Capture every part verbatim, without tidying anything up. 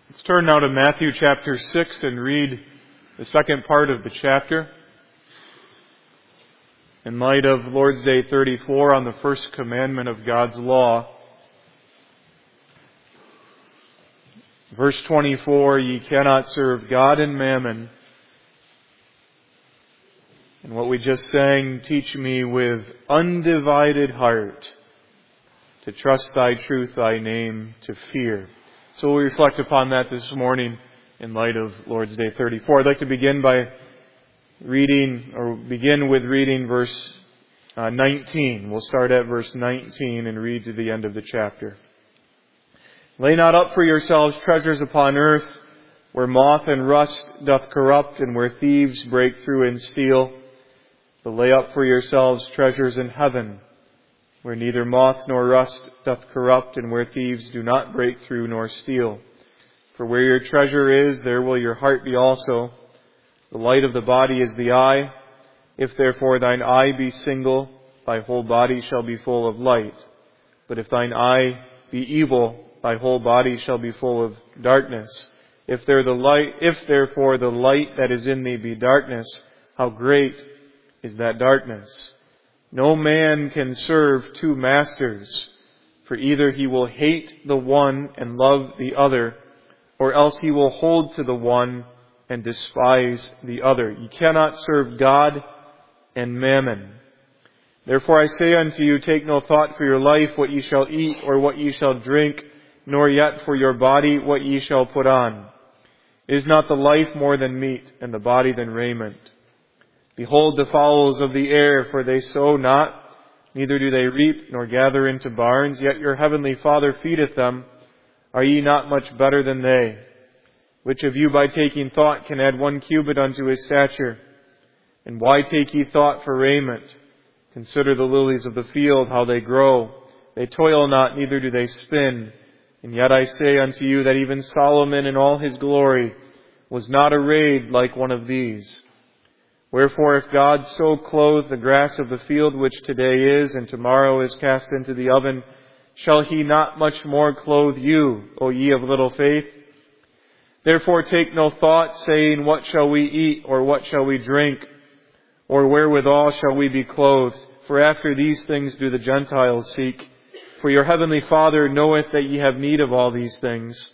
Let's turn now to Matthew chapter six and read the second part of the chapter. In light of Lord's Day thirty-four on the first commandment of God's law, verse twenty-four, ye cannot serve God and mammon. And what we just sang, teach me with undivided heart to trust thy truth, thy name, to fear. So we'll reflect upon that this morning in light of Lord's Day thirty-four. I'd like to begin by reading, or begin with reading verse uh, nineteen. We'll start at verse nineteen and read to the end of the chapter. Lay not up for yourselves treasures upon earth, where moth and rust doth corrupt, and where thieves break through and steal. But lay up for yourselves treasures in heaven, where neither moth nor rust doth corrupt, and where thieves do not break through nor steal. For where your treasure is, there will your heart be also. The light of the body is the eye. If therefore thine eye be single, thy whole body shall be full of light. But if thine eye be evil, thy whole body shall be full of darkness. If there the light, if therefore the light that is in thee be darkness, how great is that darkness? No man can serve two masters, for either he will hate the one and love the other, or else he will hold to the one and despise the other. You cannot serve God and mammon. Therefore I say unto you, take no thought for your life, what ye shall eat, or what ye shall drink, nor yet for your body, what ye shall put on. Is not the life more than meat, and the body than raiment? Behold the fowls of the air, for they sow not, neither do they reap, nor gather into barns, yet your heavenly Father feedeth them. Are ye not much better than they? Which of you by taking thought can add one cubit unto his stature? And why take ye thought for raiment? Consider the lilies of the field, how they grow. They toil not, neither do they spin. And yet I say unto you that even Solomon in all his glory was not arrayed like one of these. Wherefore, if God so clothe the grass of the field, which today is, and tomorrow is cast into the oven, shall he not much more clothe you, O ye of little faith? Therefore take no thought, saying, what shall we eat, or what shall we drink, or wherewithal shall we be clothed? For after these things do the Gentiles seek. For your heavenly Father knoweth that ye have need of all these things.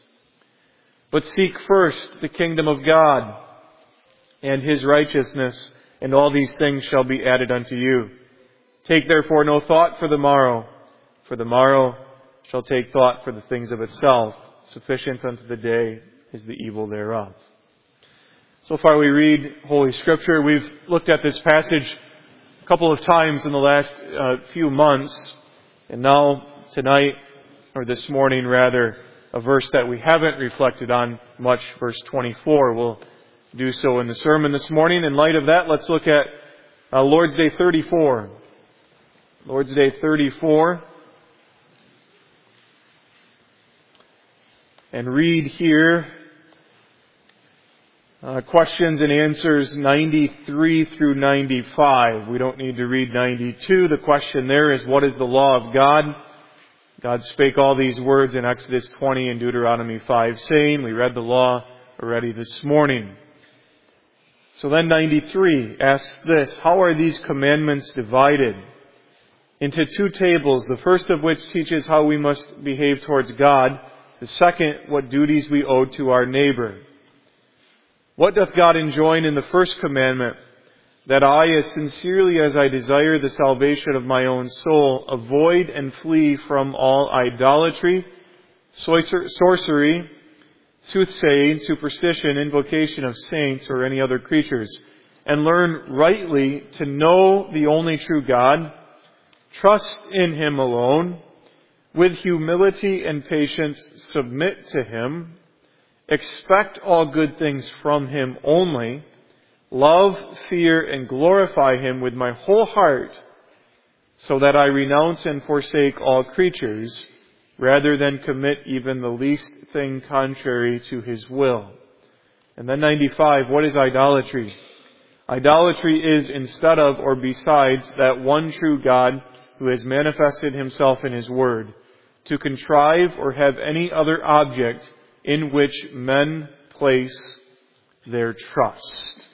But seek first the kingdom of God and his righteousness, and all these things shall be added unto you. Take therefore no thought for the morrow, for the morrow shall take thought for the things of itself. Sufficient unto the day is the evil thereof. So far we read Holy Scripture. We've looked at this passage a couple of times in the last uh, few months, and now tonight, or this morning rather, a verse that we haven't reflected on much, verse twenty-four. We'll do so in the sermon this morning. In light of that, let's look at uh, Lord's Day thirty-four. Lord's Day thirty-four. And read here uh, questions and answers ninety-three through ninety-five. We don't need to read ninety-two. The question there is, what is the law of God? God spake all these words in Exodus twenty and Deuteronomy five, saying, we read the law already this morning. So then ninety-three asks this, how are these commandments divided? Into two tables, the first of which teaches how we must behave towards God, the second, what duties we owe to our neighbor. What doth God enjoin in the first commandment? That I, as sincerely as I desire the salvation of my own soul, avoid and flee from all idolatry, sorcery, soothsaying, superstition, invocation of saints or any other creatures, and learn rightly to know the only true God, trust in Him alone, with humility and patience submit to Him, expect all good things from Him only, love, fear, and glorify Him with my whole heart, so that I renounce and forsake all creatures, rather than commit even the least thing contrary to His will. And then ninety-five, what is idolatry? Idolatry is instead of or besides that one true God who has manifested Himself in His Word, to contrive or have any other object in which men place their trust.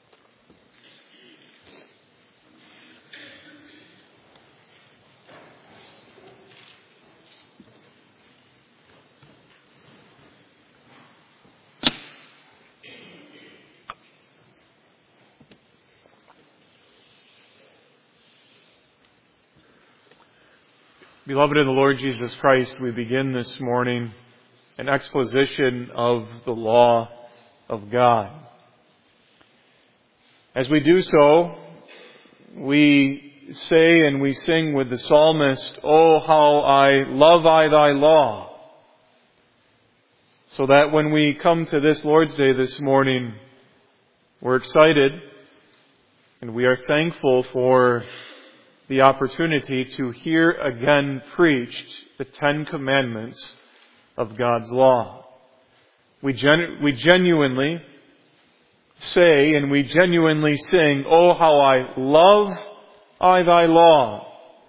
Beloved in the Lord Jesus Christ, we begin this morning an exposition of the law of God. As we do so, we say and we sing with the psalmist, "Oh, how I love I thy law." So that when we come to this Lord's Day this morning, we're excited and we are thankful for the opportunity to hear again preached the Ten Commandments of God's law. We, genu- we genuinely say and we genuinely sing, "Oh, how I love I thy law,"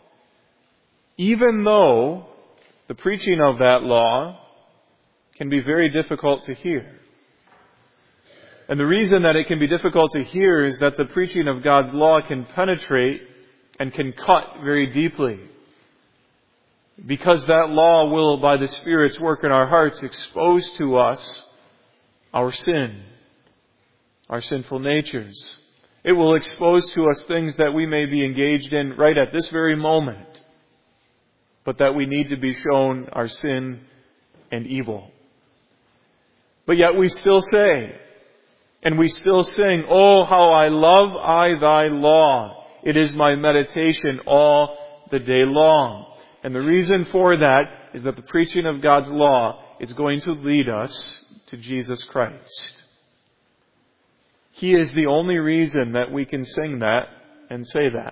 even though the preaching of that law can be very difficult to hear. And the reason that it can be difficult to hear is that the preaching of God's law can penetrate and can cut very deeply. Because that law will, by the Spirit's work in our hearts, expose to us our sin, our sinful natures. It will expose to us things that we may be engaged in right at this very moment, but that we need to be shown our sin and evil. But yet we still say, and we still sing, "Oh, how I love I thy law. It is my meditation all the day long." And the reason for that is that the preaching of God's law is going to lead us to Jesus Christ. He is the only reason that we can sing that and say that.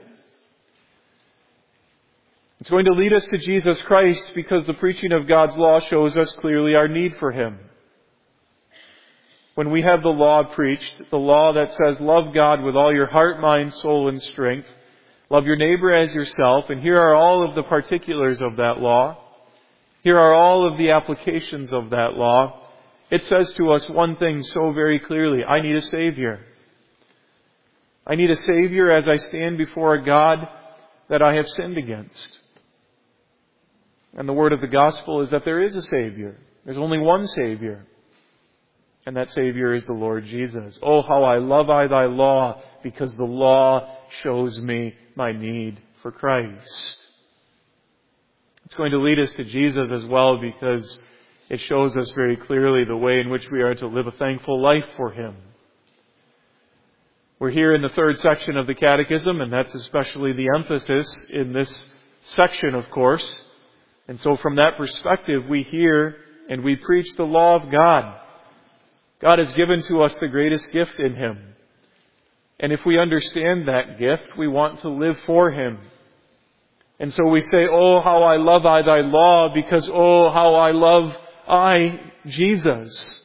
It's going to lead us to Jesus Christ because the preaching of God's law shows us clearly our need for Him. When we have the law preached, the law that says, love God with all your heart, mind, soul, and strength, love your neighbor as yourself, and here are all of the particulars of that law. Here are all of the applications of that law. It says to us one thing so very clearly: I need a Savior. I need a Savior as I stand before a God that I have sinned against. And the word of the gospel is that there is a Savior. There's only one Savior. And that Savior is the Lord Jesus. Oh, how I love I thy law, because the law shows me my need for Christ. It's going to lead us to Jesus as well, because it shows us very clearly the way in which we are to live a thankful life for Him. We're here in the third section of the Catechism, and that's especially the emphasis in this section, of course. And so from that perspective, we hear and we preach the law of God. God has given to us the greatest gift in Him. And if we understand that gift, we want to live for Him. And so we say, "Oh, how I love I thy law," because, oh, how I love I Jesus.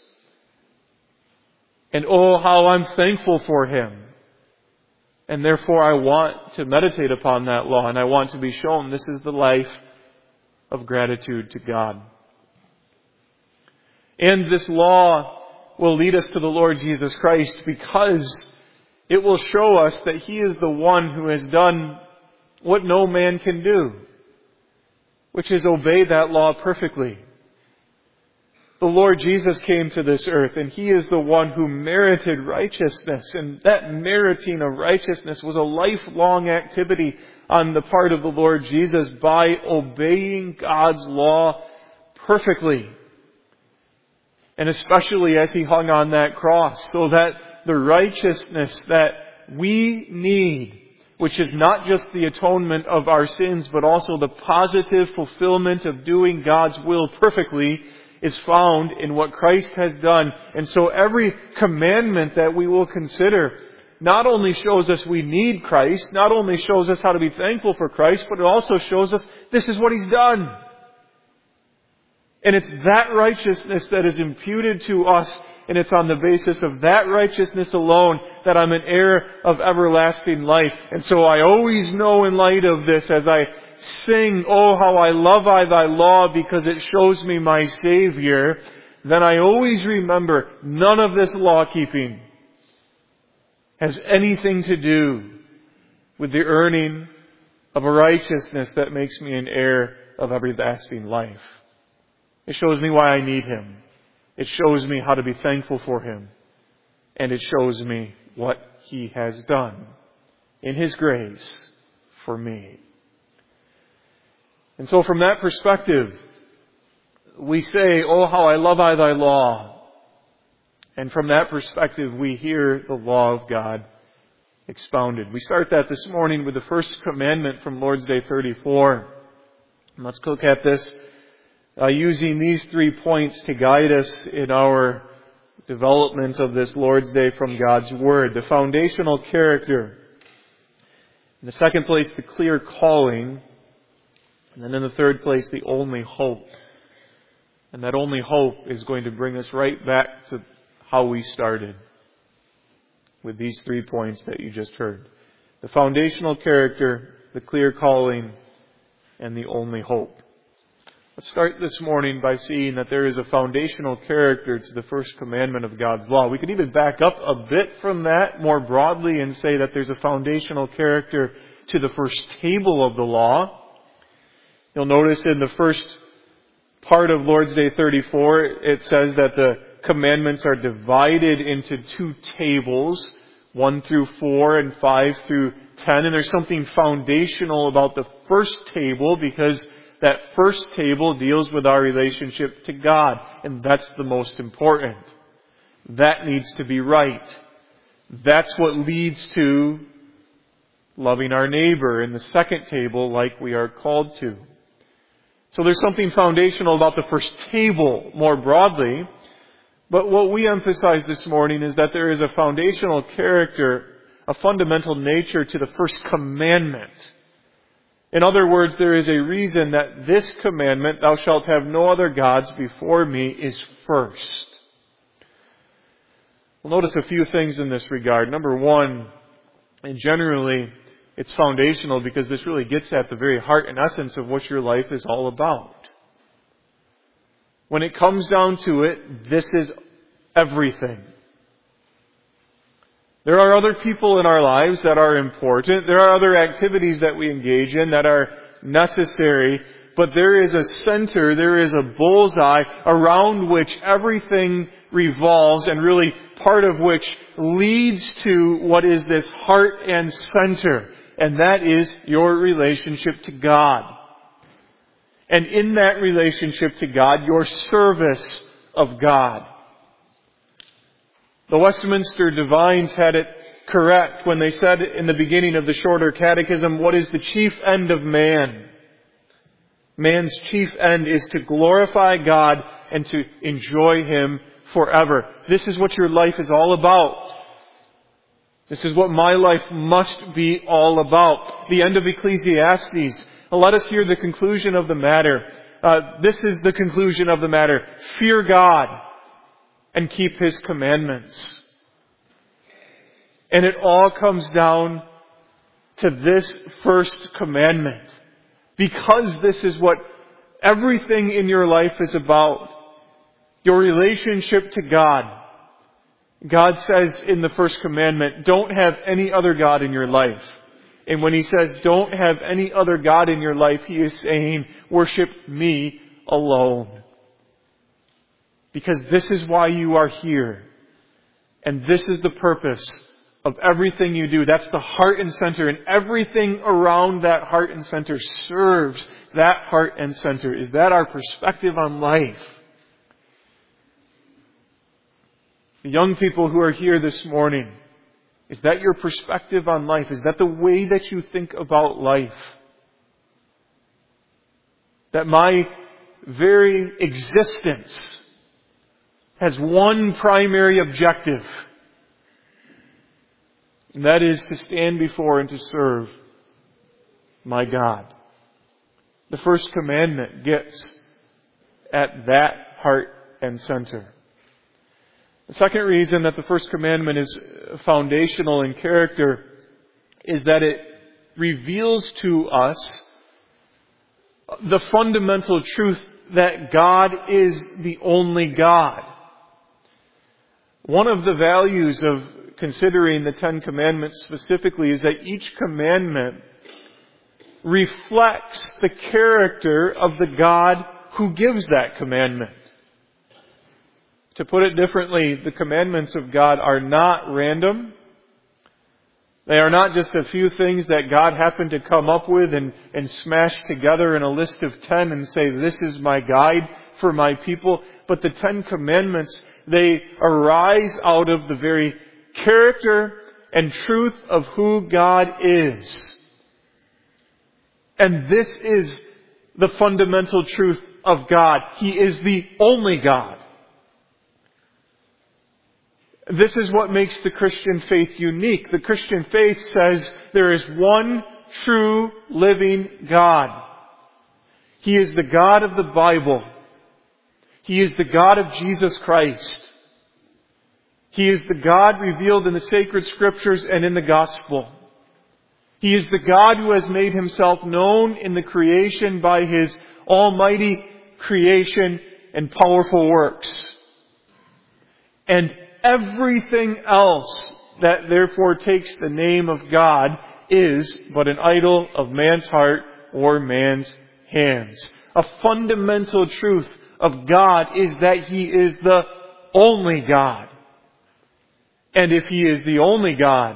And oh, how I'm thankful for Him. And therefore I want to meditate upon that law, and I want to be shown this is the life of gratitude to God. And this law will lead us to the Lord Jesus Christ, because it will show us that He is the one who has done what no man can do, which is obey that law perfectly. The Lord Jesus came to this earth, and He is the one who merited righteousness, and that meriting of righteousness was a lifelong activity on the part of the Lord Jesus by obeying God's law perfectly. And especially as He hung on that cross, so that the righteousness that we need, which is not just the atonement of our sins, but also the positive fulfillment of doing God's will perfectly, is found in what Christ has done. And so every commandment that we will consider not only shows us we need Christ, not only shows us how to be thankful for Christ, but it also shows us this is what He's done. And it's that righteousness that is imputed to us, and it's on the basis of that righteousness alone that I'm an heir of everlasting life. And so I always know in light of this, as I sing, "Oh, how I love I thy law," because it shows me my Savior, then I always remember none of this law keeping has anything to do with the earning of a righteousness that makes me an heir of everlasting life. It shows me why I need Him. It shows me how to be thankful for Him. And it shows me what He has done in His grace for me. And so from that perspective, we say, "Oh, how I love I thy law." And from that perspective, we hear the law of God expounded. We start that this morning with the first commandment from Lord's Day thirty-four. And let's look at this uh, using these three points to guide us in our development of this Lord's Day from God's Word. The foundational character. In the second place, the clear calling. And then in the third place, the only hope. And that only hope is going to bring us right back to how we started with these three points that you just heard. The foundational character, the clear calling, and the only hope. Let's start this morning by seeing that there is a foundational character to the first commandment of God's law. We could even back up a bit from that more broadly and say that there's a foundational character to the first table of the law. You'll notice in the first part of Lord's Day thirty-four, it says that the commandments are divided into two tables, one through four and five through ten. And there's something foundational about the first table because that first table deals with our relationship to God. And that's the most important. That needs to be right. That's what leads to loving our neighbor in the second table like we are called to. So there's something foundational about the first table more broadly. But what we emphasize this morning is that there is a foundational character, a fundamental nature to the first commandment. In other words, there is a reason that this commandment, "Thou shalt have no other gods before me," is first. We'll notice a few things in this regard. Number one, and generally, it's foundational because this really gets at the very heart and essence of what your life is all about. When it comes down to it, this is everything. There are other people in our lives that are important. There are other activities that we engage in that are necessary. But there is a center, there is a bullseye around which everything revolves, and really part of which leads to what is this heart and center. And that is your relationship to God. And in that relationship to God, your service of God. The Westminster Divines had it correct when they said in the beginning of the Shorter Catechism, what is the chief end of man? Man's chief end is to glorify God and to enjoy Him forever. This is what your life is all about. This is what my life must be all about. The end of Ecclesiastes. Let us hear the conclusion of the matter. Uh, this is the conclusion of the matter. Fear God and keep His commandments. And it all comes down to this first commandment. Because this is what everything in your life is about. Your relationship to God. God says in the first commandment, don't have any other God in your life. And when He says, don't have any other God in your life, He is saying, worship me alone. Because this is why you are here. And this is the purpose of everything you do. That's the heart and center. And everything around that heart and center serves that heart and center. Is that our perspective on life? The young people who are here this morning, is that your perspective on life? Is that the way that you think about life? That my very existence has one primary objective, and that is to stand before and to serve my God. The first commandment gets at that heart and center. The second reason that the first commandment is foundational in character is that it reveals to us the fundamental truth that God is the only God. One of the values of considering the Ten Commandments specifically is that each commandment reflects the character of the God who gives that commandment. To put it differently, the commandments of God are not random. They are not just a few things that God happened to come up with and, and smash together in a list of ten and say, this is my guide for my people. But the Ten Commandments, they arise out of the very character and truth of who God is. And this is the fundamental truth of God. He is the only God. This is what makes the Christian faith unique. The Christian faith says there is one true living God. He is the God of the Bible. He is the God of Jesus Christ. He is the God revealed in the sacred scriptures and in the gospel. He is the God who has made Himself known in the creation by His almighty creation and powerful works. And everything else that therefore takes the name of God is but an idol of man's heart or man's hands. A fundamental truth of God is that He is the only God. And if He is the only God,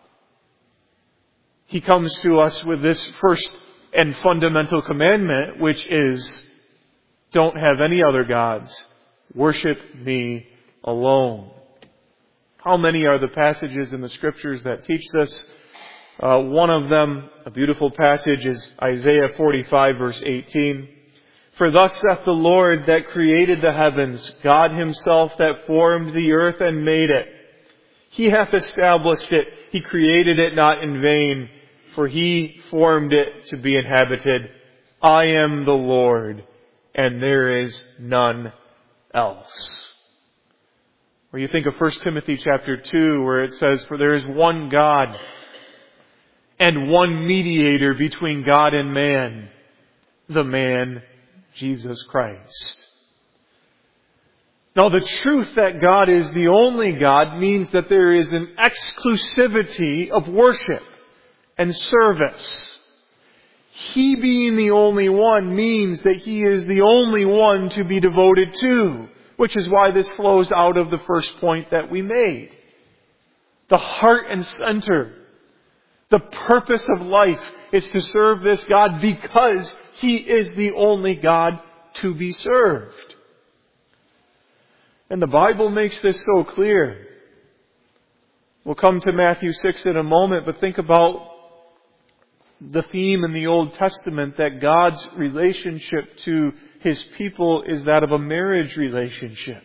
He comes to us with this first and fundamental commandment, which is, don't have any other gods. Worship me alone. How many are the passages in the Scriptures that teach this? Uh, one of them, a beautiful passage, is Isaiah forty-five, verse eighteen. For thus saith the Lord that created the heavens, God Himself that formed the earth and made it. He hath established it. He created it not in vain, for He formed it to be inhabited. I am the Lord, and there is none else. Or you think of First Timothy chapter two, where it says, for there is one God and one mediator between God and man, the man Jesus Christ. Now the truth that God is the only God means that there is an exclusivity of worship and service. He being the only one means that He is the only one to be devoted to. Which is why this flows out of the first point that we made. The heart and center, the purpose of life is to serve this God because He is the only God to be served. And the Bible makes this so clear. We'll come to Matthew six in a moment, but think about the theme in the Old Testament that God's relationship to His people is that of a marriage relationship.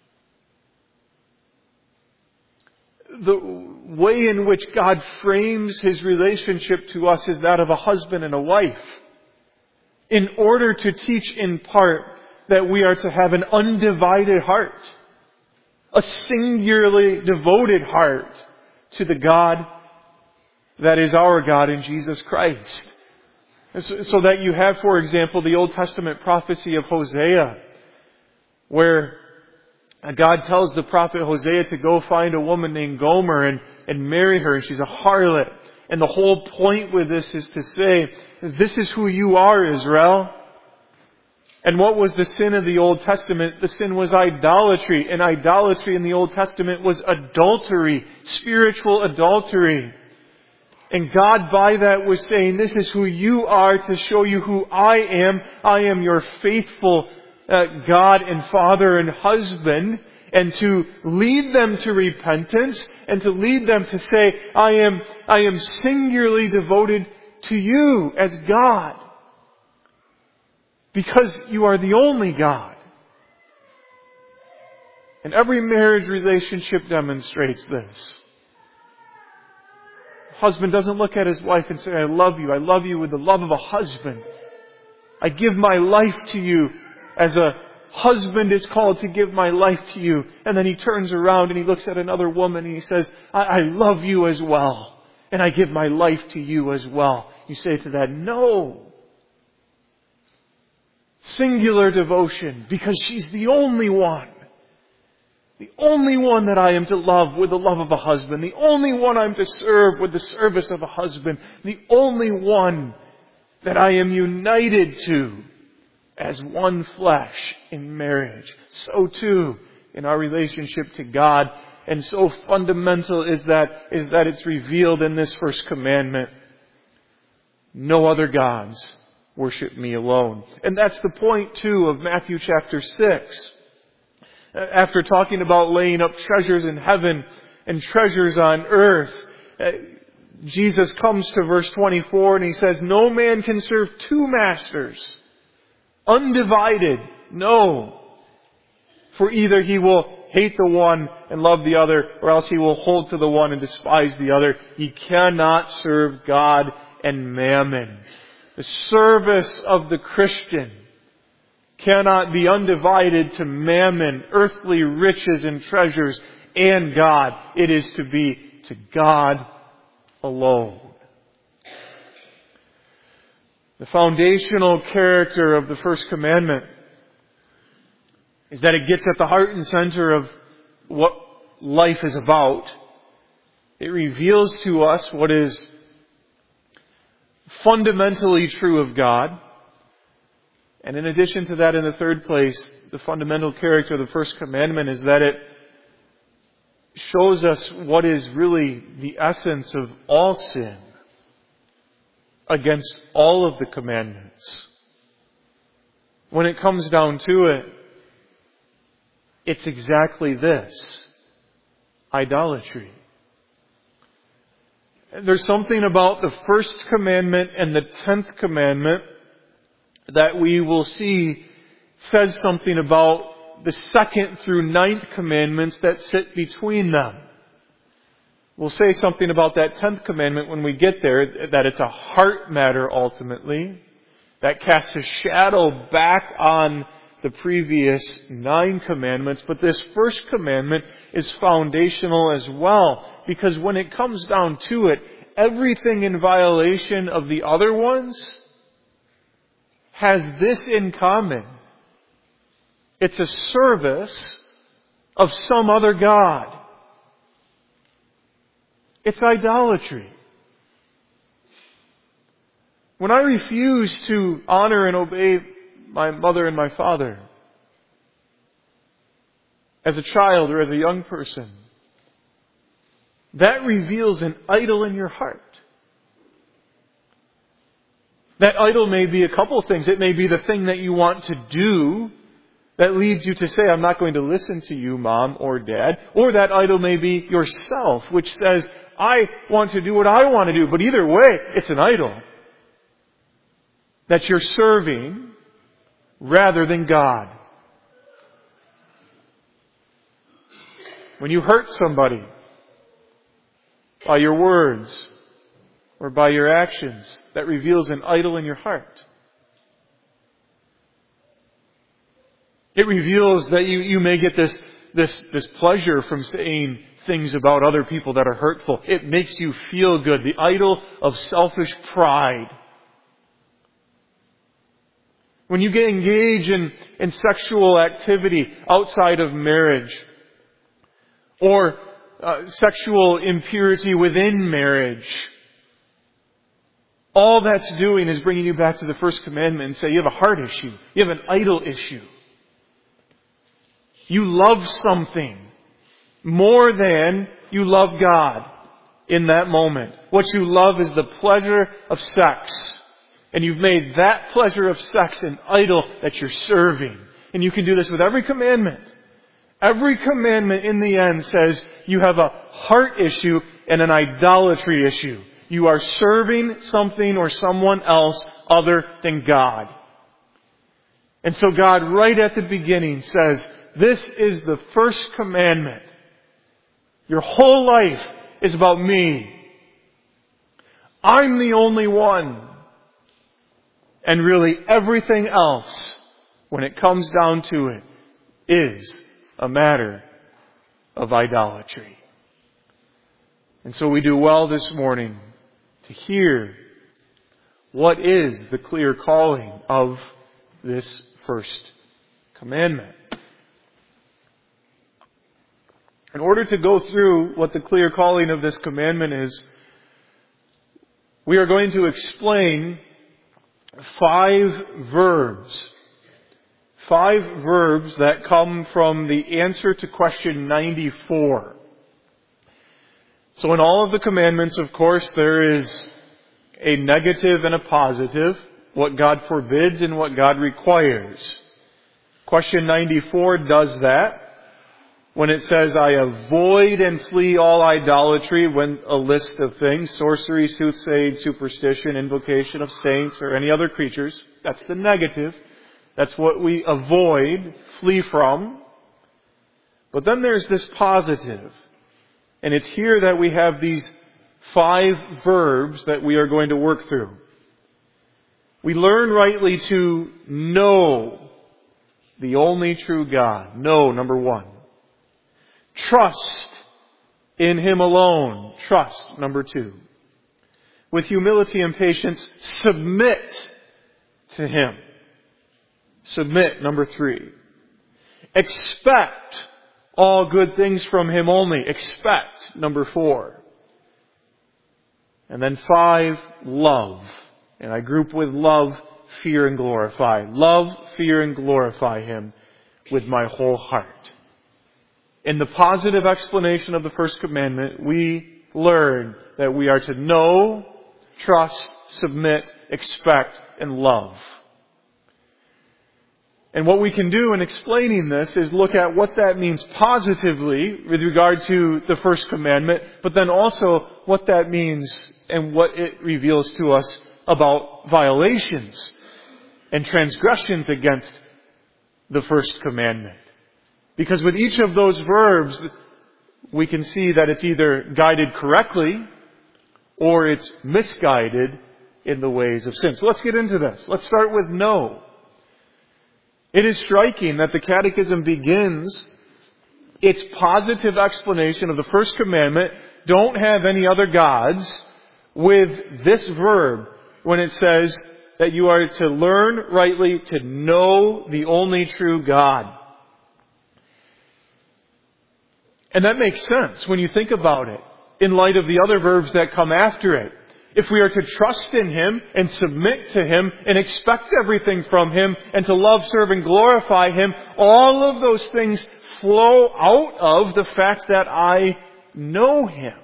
The way in which God frames His relationship to us is that of a husband and a wife. In order to teach in part that we are to have an undivided heart, a singularly devoted heart to the God that is our God in Jesus Christ. So that you have, for example, the Old Testament prophecy of Hosea, where God tells the prophet Hosea to go find a woman named Gomer and, and marry her. She's a harlot. And the whole point with this is to say, this is who you are, Israel. And what was the sin of the Old Testament? The sin was idolatry. And idolatry in the Old Testament was adultery, spiritual adultery. And God by that was saying, this is who you are to show you who I am. I am your faithful uh, God and Father and husband. And to lead them to repentance and to lead them to say, I am, I am singularly devoted to you as God. Because you are the only God. And every marriage relationship demonstrates this. Husband doesn't look at his wife and say, I love you. I love you with the love of a husband. I give my life to you as a husband is called to give my life to you. And then he turns around and he looks at another woman and he says, I, I love you as well. And I give my life to you as well. You say to that, no. Singular devotion, because she's the only one. The only one that I am to love with the love of a husband. The only one I'm to serve with the service of a husband. The only one that I am united to as one flesh in marriage. So too in our relationship to God. And so fundamental is that, is that it's revealed in this first commandment. No other gods. Worship me alone. And that's the point too of Matthew chapter six. After talking about laying up treasures in heaven and treasures on earth, Jesus comes to verse twenty-four and He says, no man can serve two masters. Undivided. No. For either he will hate the one and love the other, or else he will hold to the one and despise the other. He cannot serve God and mammon. The service of the Christian cannot be undivided to mammon, earthly riches and treasures, and God. It is to be to God alone. The foundational character of the first commandment is that it gets at the heart and center of what life is about. It reveals to us what is fundamentally true of God. And in addition to that, in the third place, the fundamental character of the first commandment is that it shows us what is really the essence of all sin against all of the commandments. When it comes down to it, it's exactly this: idolatry. There's something about the first commandment and the tenth commandment that we will see says something about the second through ninth commandments that sit between them. We'll say something about that tenth commandment when we get there, that it's a heart matter ultimately, that casts a shadow back on the previous nine commandments. But this first commandment is foundational as well, because when it comes down to it, everything in violation of the other ones has this in common. It's a service of some other god. It's idolatry. When I refuse to honor and obey my mother and my father as a child or as a young person, that reveals an idol in your heart. That idol may be a couple of things. It may be the thing that you want to do that leads you to say, I'm not going to listen to you, Mom or Dad. Or that idol may be yourself, which says, I want to do what I want to do. But either way, it's an idol that you're serving rather than God. When you hurt somebody by your words or by your actions, that reveals an idol in your heart. It reveals that you, you may get this, this, this pleasure from saying things about other people that are hurtful. It makes you feel good. The idol of selfish pride. When you get engaged in, in sexual activity outside of marriage, or uh, sexual impurity within marriage, all that's doing is bringing you back to the first commandment and say, you have a heart issue. You have an idol issue. You love something more than you love God in that moment. What you love is the pleasure of sex. And you've made that pleasure of sex an idol that you're serving. And you can do this with every commandment. Every commandment in the end says you have a heart issue and an idolatry issue. You are serving something or someone else other than God. And so God, right at the beginning, says, this is the first commandment. Your whole life is about me. I'm the only one. And really everything else, when it comes down to it, is a matter of idolatry. And so we do well this morning to hear what is the clear calling of this first commandment. In order to go through what the clear calling of this commandment is, we are going to explain five verbs. Five verbs that come from the answer to question ninety-four. So in all of the commandments, of course, there is a negative and a positive, what God forbids and what God requires. Question ninety-four does that. When it says, I avoid and flee all idolatry, when a list of things, sorcery, soothsaying, superstition, invocation of saints or any other creatures, that's the negative. That's what we avoid, flee from. But then there's this positive. And it's here that we have these five verbs that we are going to work through. We learn rightly to know the only true God. Know, number one. Trust in Him alone. Trust, number two. With humility and patience, submit to Him. Submit, number three. Expect all good things from Him only. Expect, number four. And then five, love. And I group with love, fear, and glorify. Love, fear, and glorify Him with my whole heart. In the positive explanation of the first commandment, we learn that we are to know, trust, submit, expect, and love. And what we can do in explaining this is look at what that means positively with regard to the first commandment, but then also what that means and what it reveals to us about violations and transgressions against the first commandment. Because with each of those verbs, we can see that it's either guided correctly or it's misguided in the ways of sin. So let's get into this. Let's start with know. It is striking that the Catechism begins its positive explanation of the first commandment, don't have any other gods, with this verb when it says that you are to learn rightly to know the only true God. And that makes sense when you think about it, in light of the other verbs that come after it. If we are to trust in Him and submit to Him and expect everything from Him and to love, serve, and glorify Him, all of those things flow out of the fact that I know Him.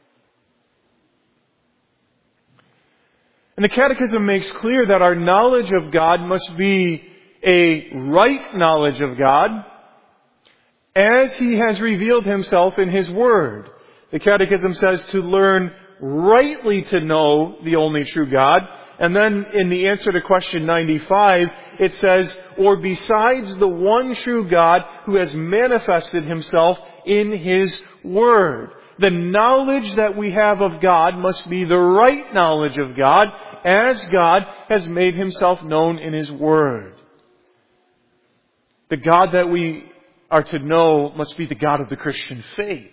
And the Catechism makes clear that our knowledge of God must be a right knowledge of God as He has revealed Himself in His Word. The Catechism says to learn rightly to know the only true God. And then in the answer to question ninety-five, it says, or besides the one true God who has manifested Himself in His Word. The knowledge that we have of God must be the right knowledge of God as God has made Himself known in His Word. The God that we are to know must be the God of the Christian faith.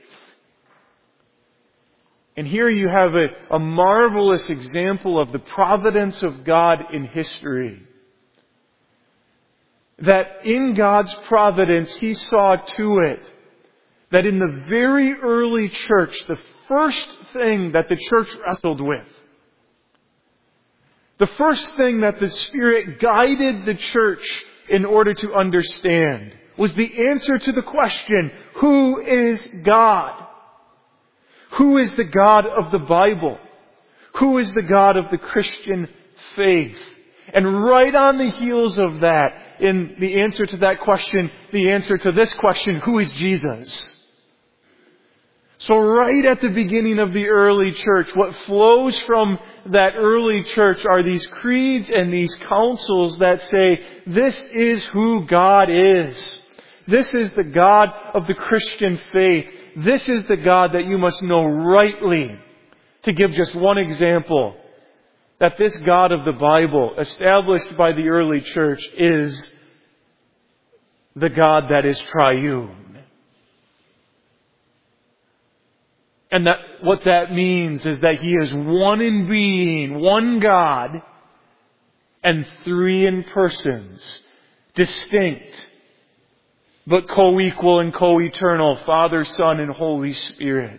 And here you have a, a marvelous example of the providence of God in history. That in God's providence, He saw to it that in the very early church, the first thing that the church wrestled with, the first thing that the Spirit guided the church in order to understand, was the answer to the question, who is God? Who is the God of the Bible? Who is the God of the Christian faith? And right on the heels of that, in the answer to that question, the answer to this question, who is Jesus? So right at the beginning of the early church, what flows from that early church are these creeds and these councils that say, this is who God is. This is the God of the Christian faith. This is the God that you must know rightly. To give just one example, that this God of the Bible, established by the early church, is the God that is triune. And that what that means is that He is one in being, one God, and three in persons. distinct, but co-equal and co-eternal, Father, Son, and Holy Spirit.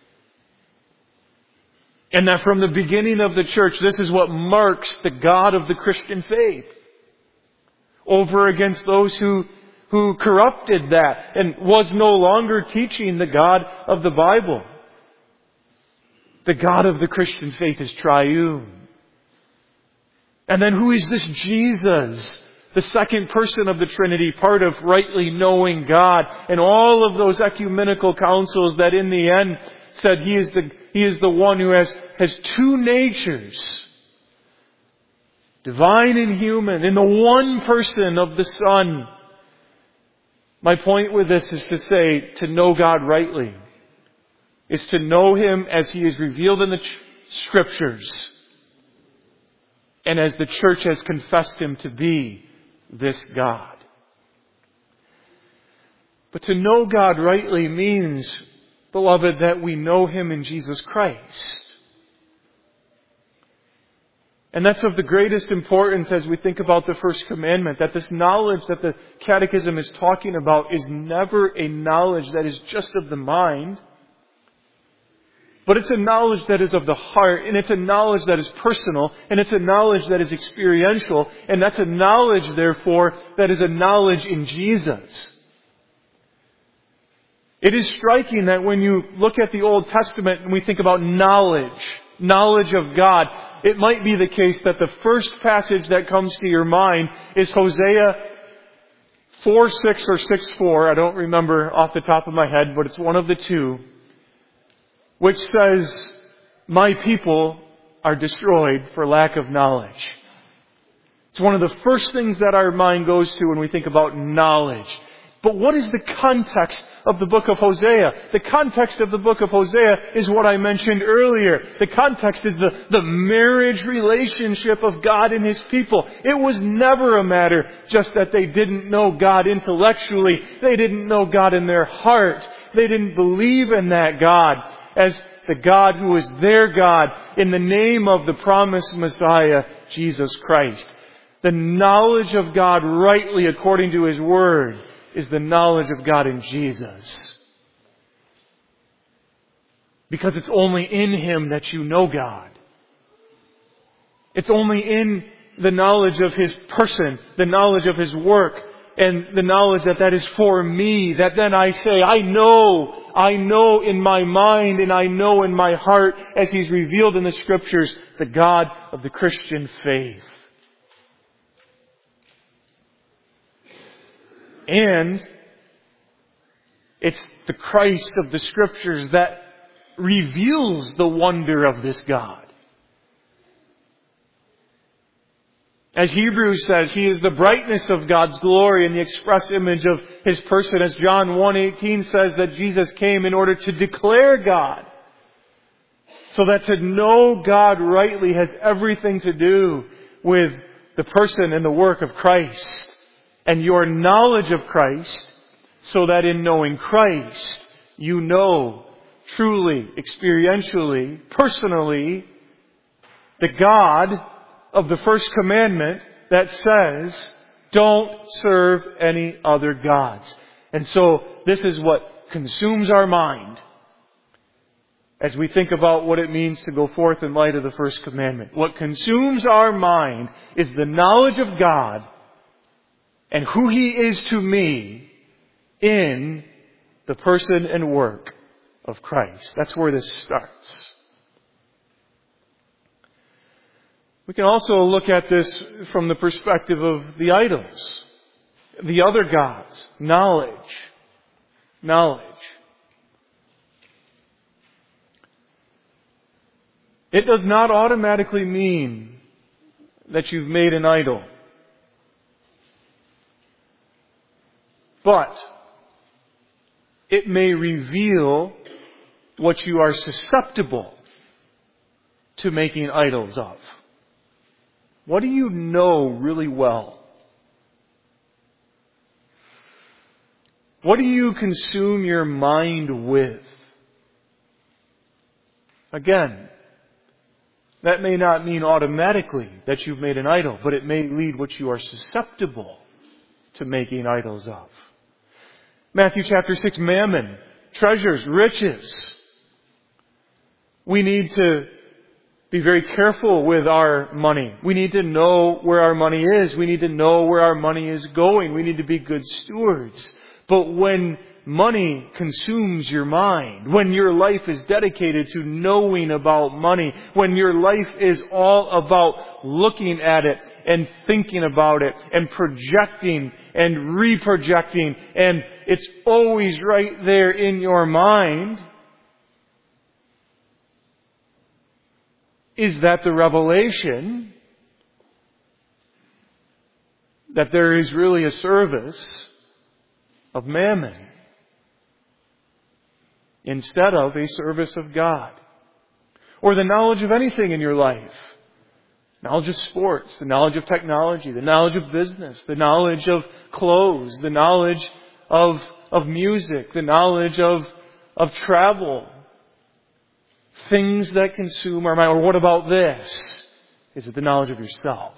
And that from the beginning of the church, this is what marks the God of the Christian faith. Over against those who, who corrupted that and was no longer teaching the God of the Bible. The God of the Christian faith is triune. And then who is this Jesus? The second person of the Trinity, part of rightly knowing God. And all of those ecumenical councils that in the end said He is the, He is the one who has, has two natures. Divine and human, in the one person of the Son. My point with this is to say, to know God rightly is to know Him as He is revealed in the Scriptures and as the church has confessed Him to be this God. But to know God rightly means, beloved, that we know Him in Jesus Christ. And that's of the greatest importance as we think about the first commandment, that this knowledge that the Catechism is talking about is never a knowledge that is just of the mind, but it's a knowledge that is of the heart, and it's a knowledge that is personal, and it's a knowledge that is experiential, and that's a knowledge, therefore, that is a knowledge in Jesus. It is striking that when you look at the Old Testament and we think about knowledge, knowledge of God, it might be the case that the first passage that comes to your mind is Hosea four six or six four. I don't remember off the top of my head, but it's one of the two, which says, "My people are destroyed for lack of knowledge." It's one of the first things that our mind goes to when we think about knowledge. But what is the context of the book of Hosea? The context of the book of Hosea is what I mentioned earlier. The context is the, the marriage relationship of God and His people. It was never a matter just that they didn't know God intellectually. They didn't know God in their heart. They didn't believe in that God as the God who is their God in the name of the promised Messiah, Jesus Christ. The knowledge of God rightly according to His Word is the knowledge of God in Jesus. Because it's only in Him that you know God. It's only in the knowledge of His person, the knowledge of His work, and the knowledge that that is for me, that then I say, I know, I know in my mind and I know in my heart, as He's revealed in the Scriptures, the God of the Christian faith. And it's the Christ of the Scriptures that reveals the wonder of this God. As Hebrews says, He is the brightness of God's glory and the express image of His person. As John one eighteen says, that Jesus came in order to declare God. So that to know God rightly has everything to do with the person and the work of Christ. And your knowledge of Christ, so that in knowing Christ, you know truly, experientially, personally, the God of the first commandment that says, don't serve any other gods. And so this is what consumes our mind as we think about what it means to go forth in light of the first commandment. What consumes our mind is the knowledge of God and who He is to me in the person and work of Christ. That's where this starts. We can also look at this from the perspective of the idols, the other gods, knowledge, knowledge. It does not automatically mean that you've made an idol. But it may reveal what you are susceptible to making idols of. What do you know really well? What do you consume your mind with? Again, that may not mean automatically that you've made an idol, but it may lead what you are susceptible to making idols of. Matthew chapter six, mammon, treasures, riches. We need to be very careful with our money. We need to know where our money is. We need to know where our money is going. We need to be good stewards. But when money consumes your mind, when your life is dedicated to knowing about money, when your life is all about looking at it and thinking about it and projecting and reprojecting, and it's always right there in your mind, is that the revelation that there is really a service of mammon instead of a service of God? Or the knowledge of anything in your life. Knowledge of sports, the knowledge of technology, the knowledge of business, the knowledge of clothes, the knowledge of, of music, the knowledge of, of travel. Things that consume our mind. Or what about this? Is it the knowledge of yourself?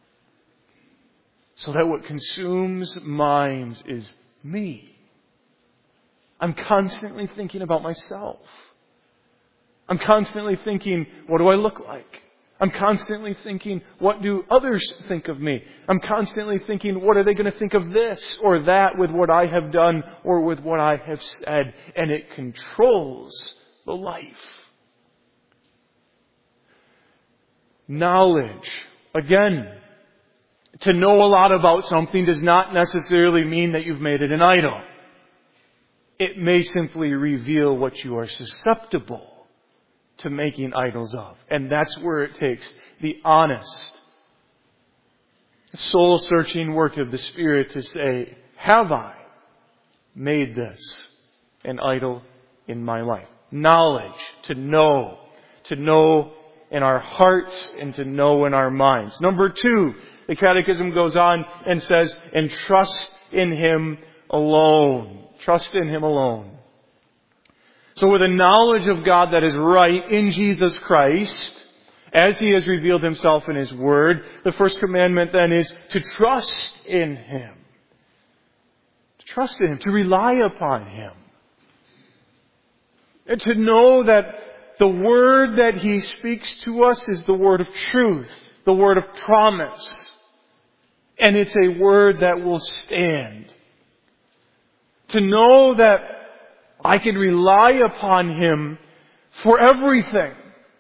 So that what consumes minds is me. I'm constantly thinking about myself. I'm constantly thinking, what do I look like? I'm constantly thinking, what do others think of me? I'm constantly thinking, what are they going to think of this or that with what I have done or with what I have said? And it controls the life. Knowledge. Again, to know a lot about something does not necessarily mean that you've made it an idol. It may simply reveal what you are susceptible to making idols of. And that's where it takes the honest, soul-searching work of the Spirit to say, have I made this an idol in my life? Knowledge, to know, to know in our hearts and to know in our minds. Number two, the Catechism goes on and says, and trust in Him alone. Trust in Him alone. So with a knowledge of God that is right in Jesus Christ, as He has revealed Himself in His Word, the first commandment then is to trust in Him. To trust in Him, to rely upon Him. And to know that the Word that He speaks to us is the Word of truth, the Word of promise. And it's a Word that will stand. To know that I can rely upon Him for everything.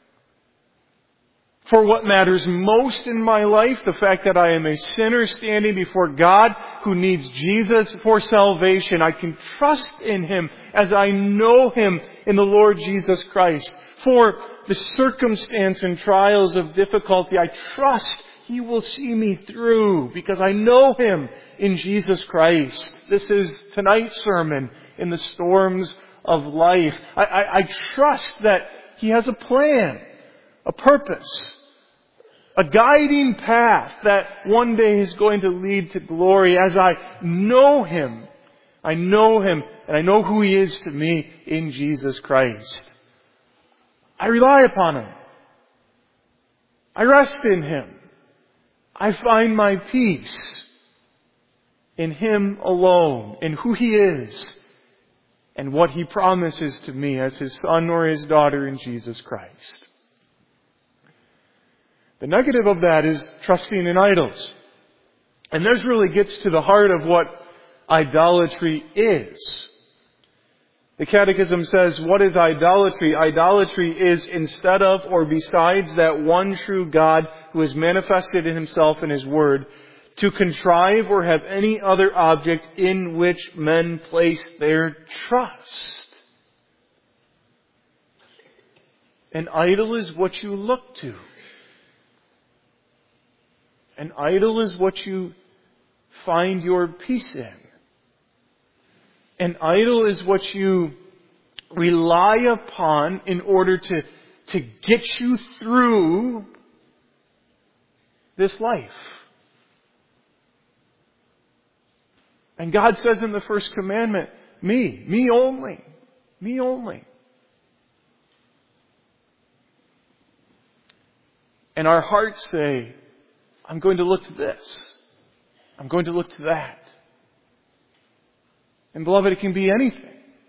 For what matters most in my life, the fact that I am a sinner standing before God who needs Jesus for salvation. I can trust in Him as I know Him in the Lord Jesus Christ. For the circumstance and trials of difficulty, I trust He will see me through because I know Him in Jesus Christ. This is tonight's sermon, in the storms of life. I, I, I trust that He has a plan, a purpose, a guiding path that one day is going to lead to glory. As I know Him, I know Him, and I know who He is to me in Jesus Christ. I rely upon Him. I rest in Him. I find my peace in Him alone, in who He is, and what He promises to me as His son or His daughter in Jesus Christ. The negative of that is trusting in idols. And this really gets to the heart of what idolatry is. The Catechism says, what is idolatry? Idolatry is instead of or besides that one true God who is manifested in Himself in His Word, to contrive or have any other object in which men place their trust. An idol is what you look to. An idol is what you find your peace in. An idol is what you rely upon in order to, to get you through this life. And God says in the first commandment, me, me only, me only. And our hearts say, I'm going to look to this. I'm going to look to that. And beloved, it can be anything.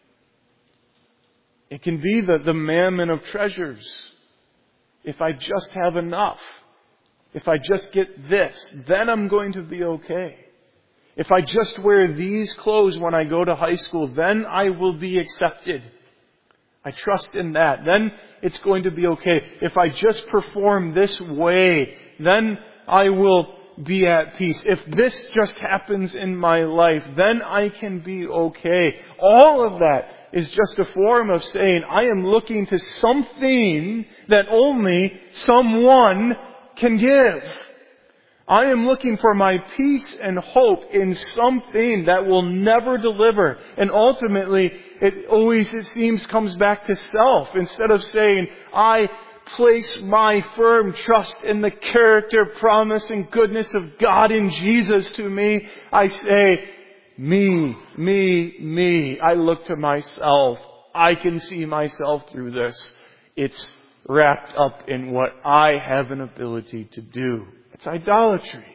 It can be the, the mammon of treasures. If I just have enough, if I just get this, then I'm going to be okay. If I just wear these clothes when I go to high school, then I will be accepted. I trust in that. Then it's going to be okay. If I just perform this way, then I will be at peace. If this just happens in my life, then I can be okay. All of that is just a form of saying, I am looking to something that only someone can give. I am looking for my peace and hope in something that will never deliver. And ultimately, it always, it seems, comes back to self. Instead of saying, I place my firm trust in the character, promise, and goodness of God in Jesus to me, I say, me, me, me. I look to myself. I can see myself through this. It's wrapped up in what I have an ability to do. It's idolatry.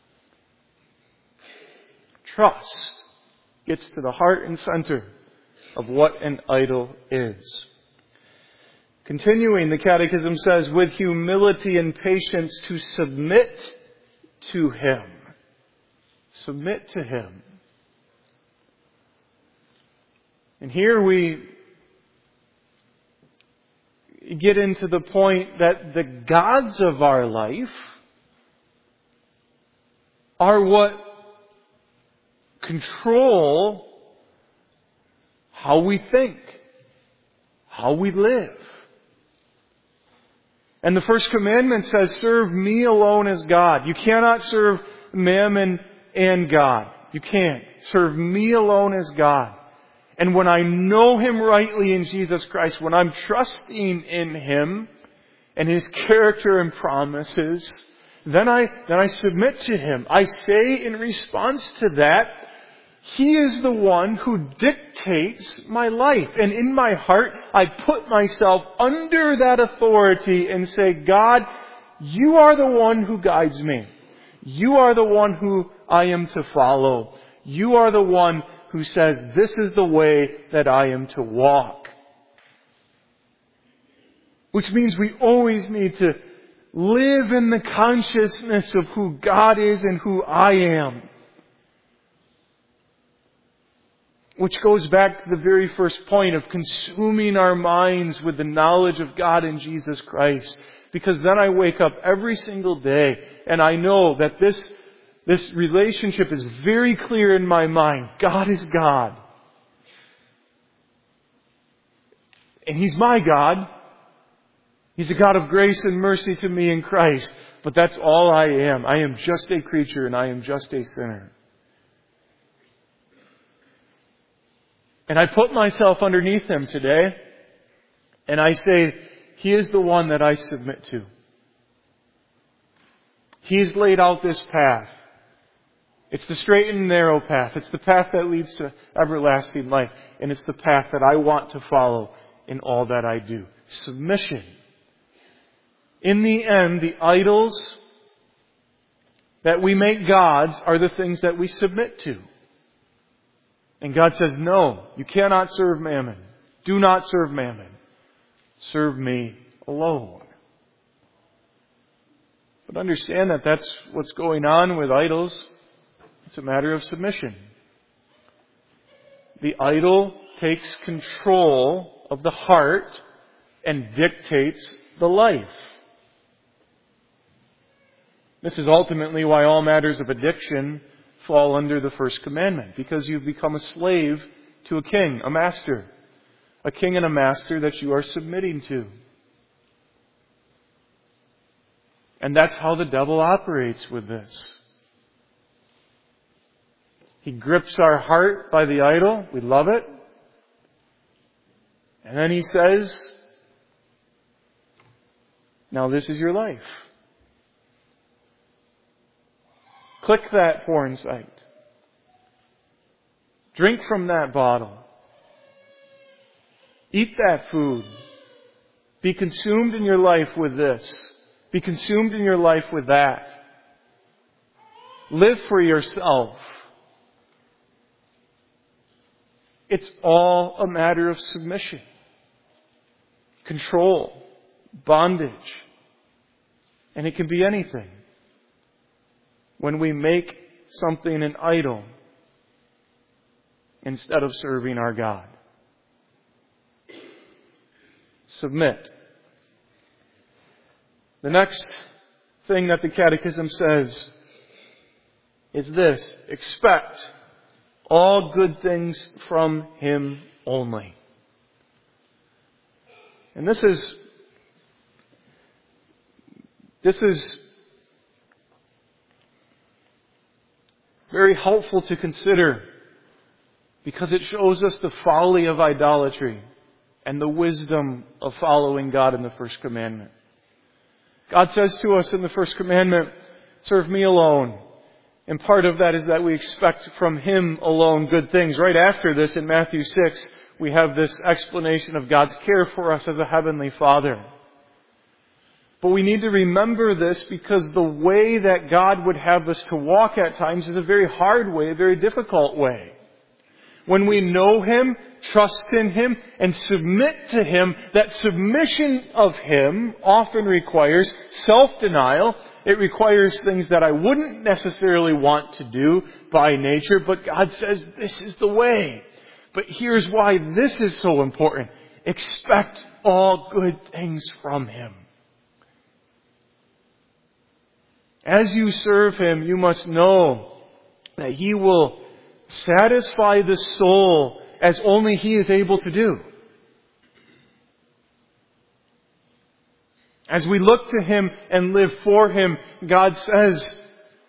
Trust gets to the heart and center of what an idol is. Continuing, the Catechism says, with humility and patience to submit to Him. Submit to Him. And here we get into the point that the gods of our life are what control how we think, how we live. And the first commandment says, serve me alone as God. You cannot serve Mammon and God. You can't. Serve me alone as God. And when I know Him rightly in Jesus Christ, when I'm trusting in Him and His character and promises, then I, then I submit to Him. I say in response to that, He is the one who dictates my life. And in my heart, I put myself under that authority and say, God, You are the one who guides me. You are the one who I am to follow. You are the one who says, this is the way that I am to walk. Which means we always need to live in the consciousness of who God is and who I am. Which goes back to the very first point of consuming our minds with the knowledge of God in Jesus Christ. Because then I wake up every single day and I know that this, this relationship is very clear in my mind. God is God. And He's my God. He's a God of grace and mercy to me in Christ. But that's all I am. I am just a creature and I am just a sinner. And I put myself underneath Him today, and I say, He is the one that I submit to. He's laid out this path. It's the straight and narrow path. It's the path that leads to everlasting life. And it's the path that I want to follow in all that I do. Submission. In the end, the idols that we make gods are the things that we submit to. And God says, no, you cannot serve Mammon. Do not serve Mammon. Serve me alone. But understand that that's what's going on with idols. It's a matter of submission. The idol takes control of the heart and dictates the life. This is ultimately why all matters of addiction fall under the first commandment, because you've become a slave to a king, a master. A king and a master that you are submitting to. And that's how the devil operates with this. He grips our heart by the idol. We love it. And then he says, now this is your life. Click that porn site. Drink from that bottle. Eat that food. Be consumed in your life with this. Be consumed in your life with that. Live for yourself. It's all a matter of submission, control, bondage. And it can be anything. When we make something an idol instead of serving our God. Submit. The next thing that the Catechism says is this: expect all good things from Him only. And this is this is very helpful to consider, because it shows us the folly of idolatry and the wisdom of following God in the first commandment. God says to us in the first commandment, serve me alone. And part of that is that we expect from Him alone good things. Right after this, in Matthew six, we have this explanation of God's care for us as a heavenly Father. But we need to remember this, because the way that God would have us to walk at times is a very hard way, a very difficult way. When we know Him, trust in Him, and submit to Him, that submission of Him often requires self-denial. It requires things that I wouldn't necessarily want to do by nature, but God says this is the way. But here's why this is so important. Expect all good things from Him. As you serve Him, you must know that He will satisfy the soul as only He is able to do. As we look to Him and live for Him, God says,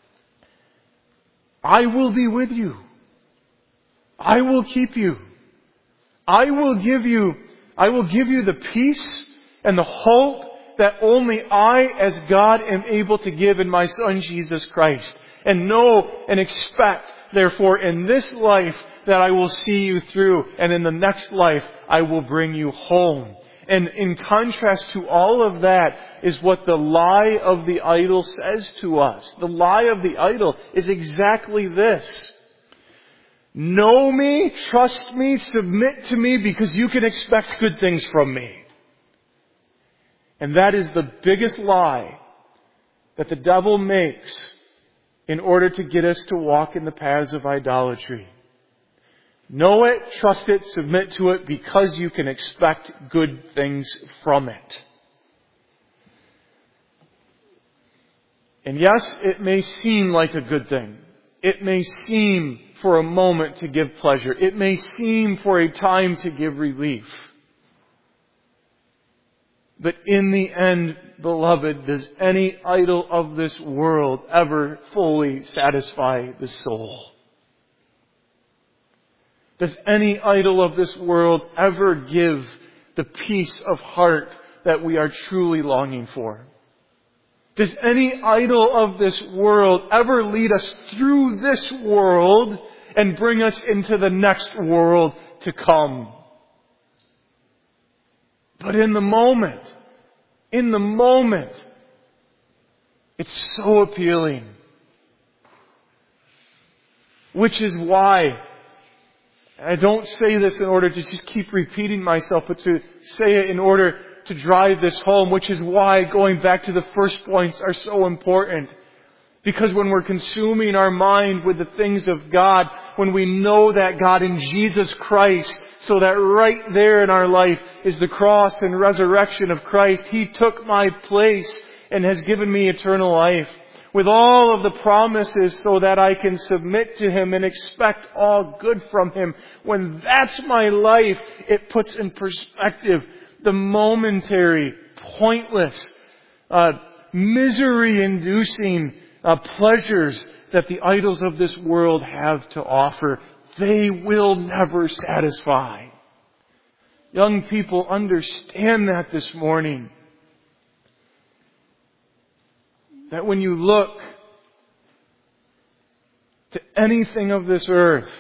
I will be with you. I will keep you. I will give you, I will give you the peace and the hope that only I, as God, am able to give in my Son, Jesus Christ. And know and expect, therefore, in this life that I will see you through, and in the next life I will bring you home. And in contrast to all of that is what the lie of the idol says to us. The lie of the idol is exactly this: know me, trust me, submit to me, because you can expect good things from me. And that is the biggest lie that the devil makes in order to get us to walk in the paths of idolatry. Know it, trust it, submit to it, because you can expect good things from it. And yes, it may seem like a good thing. It may seem for a moment to give pleasure. It may seem for a time to give relief. But in the end, beloved, does any idol of this world ever fully satisfy the soul? Does any idol of this world ever give the peace of heart that we are truly longing for? Does any idol of this world ever lead us through this world and bring us into the next world to come? But in the moment, in the moment, it's so appealing. Which is why, I don't say this in order to just keep repeating myself, but to say it in order to drive this home, which is why going back to the first points are so important. Because when we're consuming our mind with the things of God, when we know that God in Jesus Christ, so that right there in our life is the cross and resurrection of Christ, He took my place and has given me eternal life. With all of the promises so that I can submit to Him and expect all good from Him. When that's my life, it puts in perspective the momentary, pointless, uh, misery-inducing uh, pleasures that the idols of this world have to offer. They will never satisfy. Young people, understand that this morning. That when you look to anything of this earth,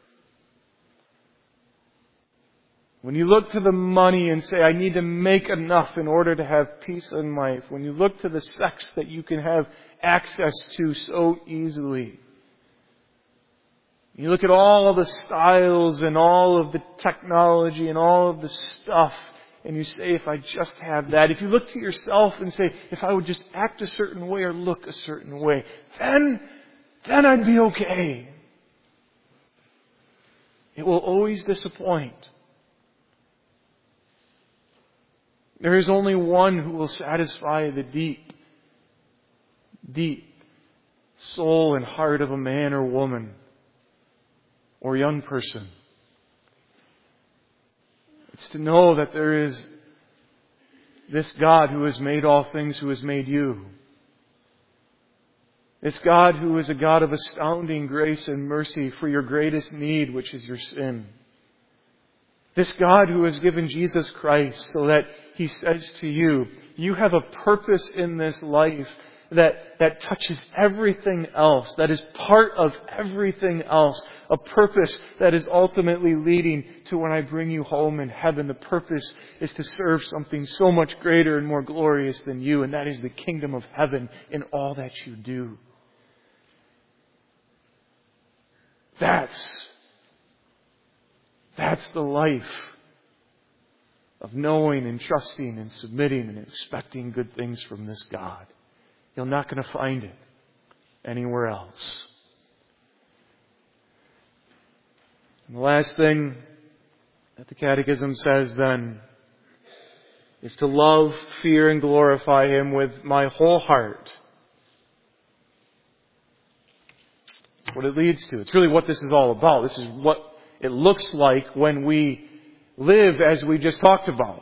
when you look to the money and say, I need to make enough in order to have peace in life, when you look to the sex that you can have access to so easily, You look at all of the styles and all of the technology and all of the stuff, and you say, if I just have that. If you look to yourself and say, if I would just act a certain way or look a certain way, then, then I'd be okay. It will always disappoint. There is only one who will satisfy the deep, deep soul and heart of a man or woman or young person. It's to know that there is this God who has made all things, who has made you. It's God who is a God of astounding grace and mercy for your greatest need, which is your sin. This God who has given Jesus Christ so that He says to you, you have a purpose in this life that, that touches everything else, that is part of everything else. A purpose that is ultimately leading to when I bring you home in heaven. The purpose is to serve something so much greater and more glorious than you, and that is the kingdom of heaven in all that you do. That's, that's the life of knowing and trusting and submitting and expecting good things from this God. You're not going to find it anywhere else. And the last thing that the Catechism says then is to love, fear, and glorify Him with my whole heart. That's what it leads to. It's really what this is all about. This is what it looks like when we live as we just talked about.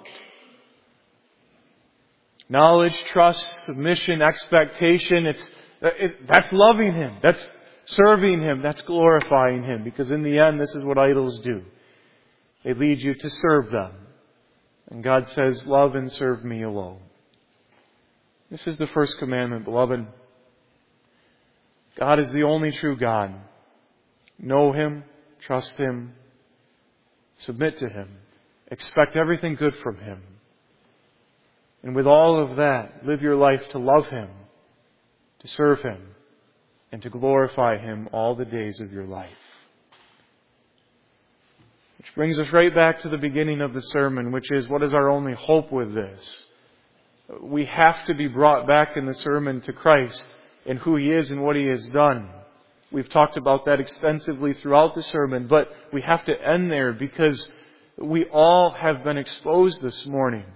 Knowledge, trust, submission, expectation. It's it, that's loving Him. That's serving Him. That's glorifying Him. Because in the end, this is what idols do. They lead you to serve them. And God says, love and serve me alone. This is the first commandment, beloved. God is the only true God. Know Him, trust Him, submit to Him, expect everything good from Him. And with all of that, live your life to love Him, to serve Him, and to glorify Him all the days of your life. Which brings us right back to the beginning of the sermon, which is, what is our only hope with this? We have to be brought back in the sermon to Christ and who He is and what He has done. We've talked about that extensively throughout the sermon, but we have to end there because we all have been exposed this morning.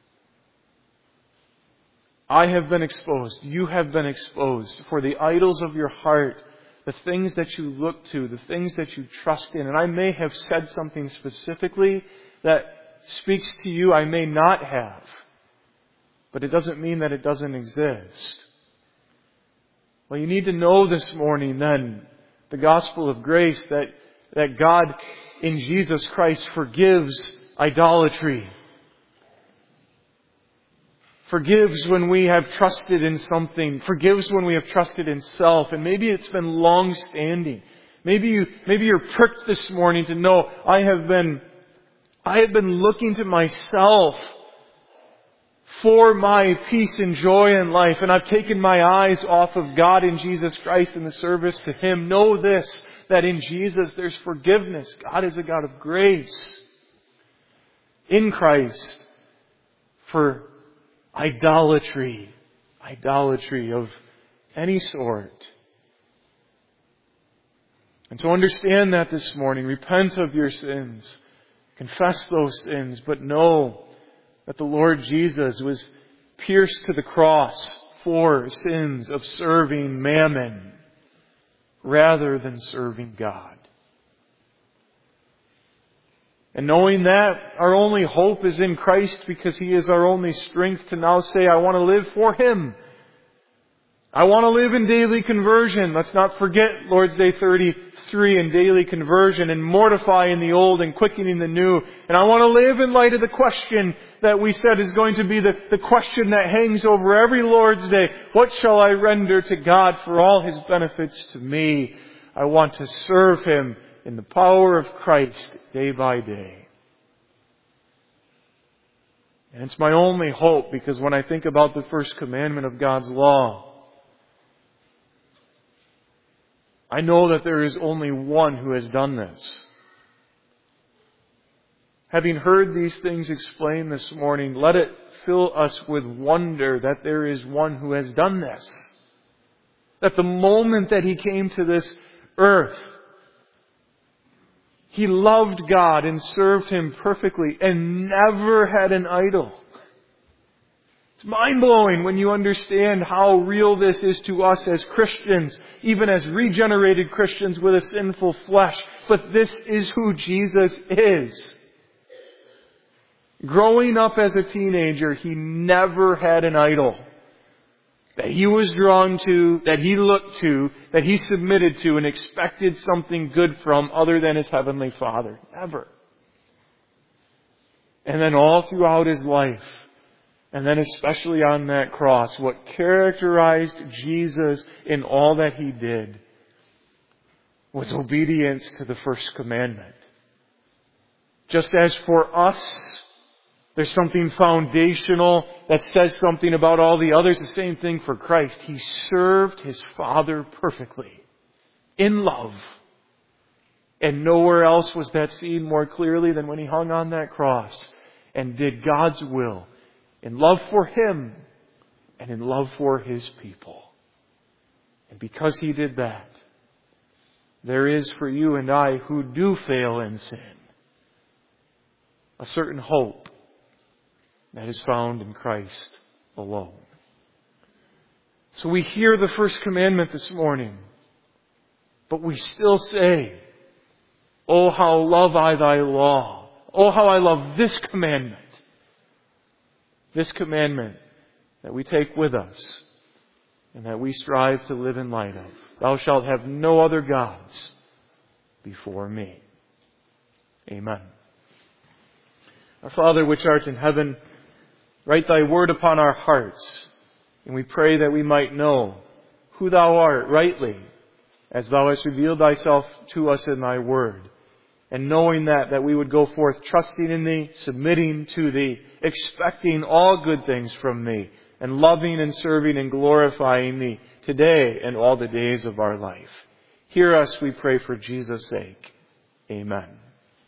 I have been exposed. You have been exposed for the idols of your heart, the things that you look to, the things that you trust in. And I may have said something specifically that speaks to you. I may not have. But it doesn't mean that it doesn't exist. Well, you need to know this morning then the gospel of grace, that, that God in Jesus Christ forgives idolatry. Forgives when we have trusted in something. Forgives when we have trusted in self. And maybe it's been long-standing. Maybe you, maybe you're pricked this morning to know I have been, I have been looking to myself for my peace and joy in life. And I've taken my eyes off of God in Jesus Christ and the service to Him. Know this, that in Jesus there's forgiveness. God is a God of grace. In Christ. For Idolatry, idolatry of any sort. And so understand that this morning. Repent of your sins. Confess those sins. But know that the Lord Jesus was pierced to the cross for sins of serving mammon rather than serving God. And knowing that, our only hope is in Christ because He is our only strength to now say, I want to live for Him. I want to live in daily conversion. Let's not forget Lord's Day thirty-three and daily conversion and mortifying the old and quickening the new. And I want to live in light of the question that we said is going to be the, the question that hangs over every Lord's Day. What shall I render to God for all His benefits to me? I want to serve Him in the power of Christ day by day. And it's my only hope, because when I think about the first commandment of God's law, I know that there is only one who has done this. Having heard these things explained this morning, let it fill us with wonder that there is one who has done this. That the moment that He came to this earth, He loved God and served Him perfectly and never had an idol. It's mind-blowing when you understand how real this is to us as Christians, even as regenerated Christians with a sinful flesh. But this is who Jesus is. Growing up as a teenager, He never had an idol that He was drawn to, that He looked to, that He submitted to and expected something good from other than His Heavenly Father. Never. And then all throughout His life, and then especially on that cross, what characterized Jesus in all that He did was obedience to the first commandment. Just as for us, there's something foundational that says something about all the others, the same thing for Christ. He served His Father perfectly, in love. And nowhere else was that seen more clearly than when He hung on that cross and did God's will in love for Him and in love for His people. And because He did that, there is for you and I who do fail in sin a certain hope that is found in Christ alone. So we hear the first commandment this morning, but we still say, "Oh, how love I thy law. Oh, how I love this commandment." This commandment that we take with us and that we strive to live in light of. Thou shalt have no other gods before me. Amen. Our Father which art in heaven, write Thy word upon our hearts, and we pray that we might know who Thou art rightly, as Thou hast revealed Thyself to us in Thy word. And knowing that, that we would go forth trusting in Thee, submitting to Thee, expecting all good things from Thee, and loving and serving and glorifying Thee today and all the days of our life. Hear us, we pray, for Jesus' sake. Amen.